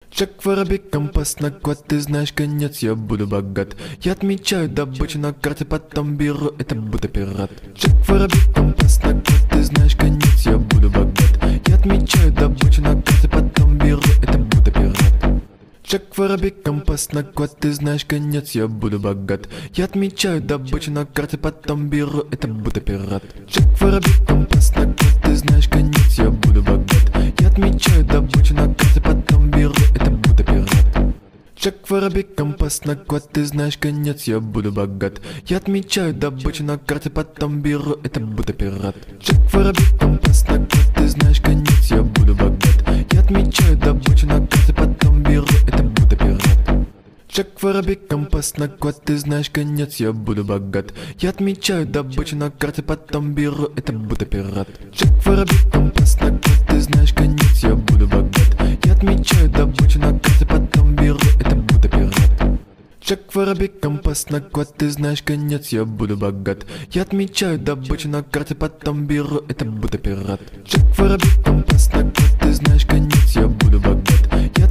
Шаг воробей, компас на квад, ты знаешь, конец, я буду богат. Я отмечаю добычу на карте, потом беру это будто пират. Шаг воробей, компас на квад, ты знаешь, конец, я буду богат. Я отмечаю добычу на карте, потом беру это будто пират. Шаг воробей, компас на квад, ты знаешь, конец, я буду богат. Я отмечаю добычу на карте, потом беру это будто пират. Шаг воробей, компас на квад, ты знаешь, конец, я буду богат. Я отмечаю добычу на карте, потом беру это будто пират. Шаг воробей, компас на квад, ты знаешь, конец, я буду богат. Я отмечаю добычу на карте, потом беру это будто пират. Шаг воробей, компас на квад, ты знаешь, конец, я буду богат. Я отмечаю добычу на карте, потом беру это будто пират. Шаг воробей, компас на квад, ты знаешь, конец, я буду богат. Я отмечаю добычу на карте, потом беру это будто пират. Шаг воробей, компас на квад, ты знаешь, конец, я буду богат. Я отмечаю добычу на карте, потом беру это будто пират. Шаг воробей, компас на квад, ты знаешь, конец, я буду богат. Я отмечаю добычу на карте, потом беру это будто пират. Шаг воробей, компас на квад, ты знаешь, конец, я буду богат. Я